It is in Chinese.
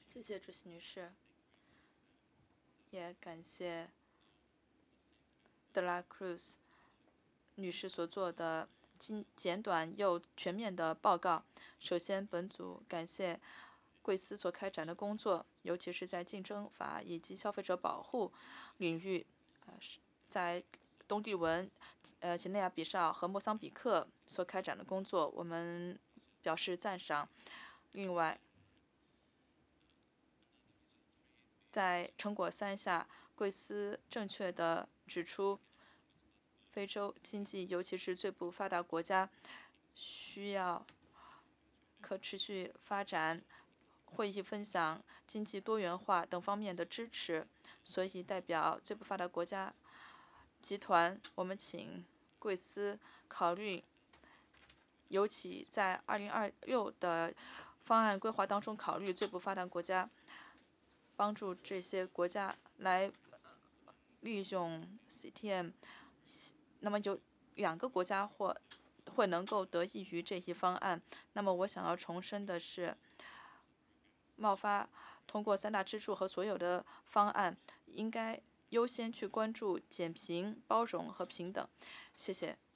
谢谢主席女士，也感谢德拉克鲁斯女士所做的简短又全面的报告。首先，本组感谢贵司所开展的工作，尤其是在竞争法以及消费者保护领域，在东帝汶、几内亚比绍和莫桑比克所开展的工作，我们表示赞赏。另外，在成果3下，贵司正确地指出，非洲经济，尤其是最不发达国家，需要可持续发展、会议分享、经济多元化等方面的支持。所以，代表最不发达国家集团，我们请贵司考虑，尤其在2026的方案规划当中，考虑最不发达国家，帮助这些国家来利用 CTM。那么有2个国家会能够得益于这一方案。那么我想要重申的是，贸发通过3大支柱和所有的方案，应该优先去关注减贫、包容和平等。谢谢。